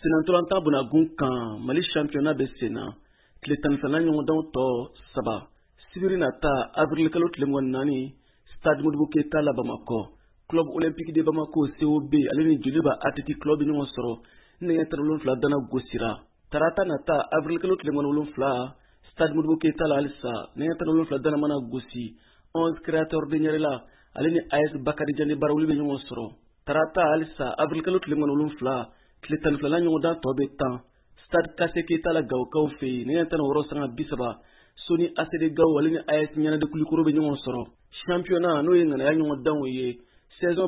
Senatolanta Bonagun kan Mali championnat be sena tile 15 ɲɔgɔndanw tɔ 3 sibiri nata avril kalo tile 24 stade Modibo Keita la Bamako club olympique de Bamako COB ale ni Joliba Athletic Club ɲɔgɔn sɔrɔ nɛgɛ tan wolonwula dana gosira tarata nata avril kalo tile 17 stade Modibo Keita la halisa nɛgɛ tan wolonwula dana mana gosi 11 créateurs de Ɲarela ale ni AS Bakari Jane Barawuli be ɲɔgɔn sɔrɔ tarata halisa avril kalo tile 17 tile 12 ɲɔgɔndan tɔ bɛ tan stade Kase Keita la Gawukaw fɛ yen nɛgɛ tan wɔɔrɔ sanga 30 Soni ACD Gawo ale ni AS Ɲanade Kulikoro bɛ ɲɔgɔn sɔrɔ championnat n'o ye ŋanaya ɲɔgɔndanw ye saison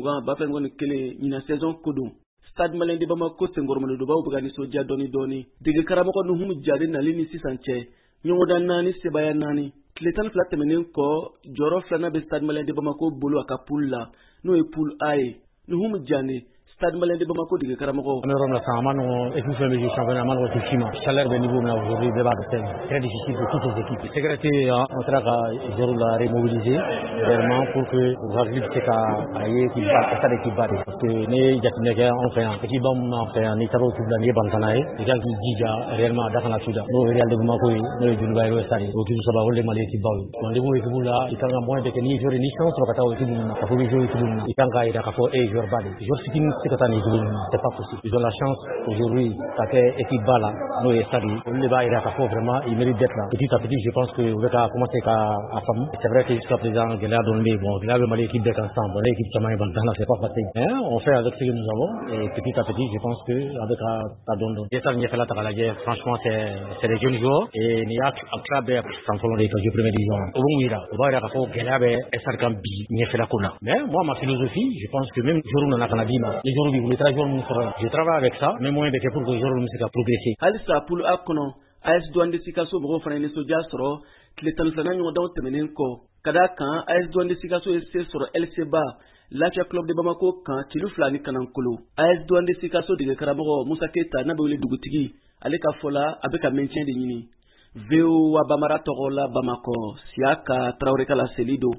2020-2021 ɲina saison ko don stade Malien de Bamako senkɔrɔmanedobaw bɛ ka nisɔndiya dɔɔni dege karamɔgɔ Nuhumu Jare nali ni sisan cɛ ɲɔgɔndan 4 sebaya 4 tile 12 tɛmɛnen kɔ jɔyɔrɔ filanan bɛ stade Malien de Bamako bolo a ka poule la n'o ye poule A ye Nuhumu Jare stade Malien de Bamako dege karamɔgɔ. On est dans la mano et tout fait le championnat mano tout chima. Salaire de niveau mais aujourd'hui débat de thème très difficile pour toutes les équipes. Sécurité on traga zéro la remobiliser vraiment pour que Zagreb c'est aille qui bat ça qui bat parce que né jatine on fait équipe on fait un italo tout la nie bantanae et quand il dit réellement dans la suda. No Real de Bamako no Joliba et Stade. Donc tout ça va rouler Mali qui bat. Rendez-vous avec vous là, il y a moins de que ni jouer ni chance sur kata aussi pour faut jouer tout il quand il y a faut et jouer bas. Jouer c'est pas possible. Ils ont la chance aujourd'hui qu'à équipe bas là, nous et Stade, le bas il a vraiment, il mérite d'être là. Petit à petit, je pense que on va commencer à femme. C'est vrai que jusqu'à présent, il a donné, bon, il a le Mali équipe d'être ensemble, l'équipe Chamaï Bantana, c'est pas facile. Hein? On fait avec ce que nous avons et petit à petit, je pense que avec la donne. Et ça, il y a fait la guerre. Franchement, c'est des jeunes joueurs et il y a un club sans fond des jeux première division. Au long mira, on va y avoir un Gelabe et ça camp bi, il y a fait la cona. Mais moi, ma philosophie, je pense que même jour où on a Canadien, les jours où vous les je travaille avec ça, mais moi, pour que je puisse progresser. Halisa pour Akono, AS Douane de Sikasso, Bro Frane Sodia Soro, le Tanzania Nodon Temenenko, Kadakan, AS Douane de Sikasso et sur LCBA, l'Acha Club de Bamako, quand Tiluflani Kanankolo, AS Douane de Sikasso de Karaboro, Moussaketa, Naboule Dugutigi, Aleka Fola, avec un maintien de Nini. Veo Wabamara Torola Bamako, Siaka, Traoreka la Selido.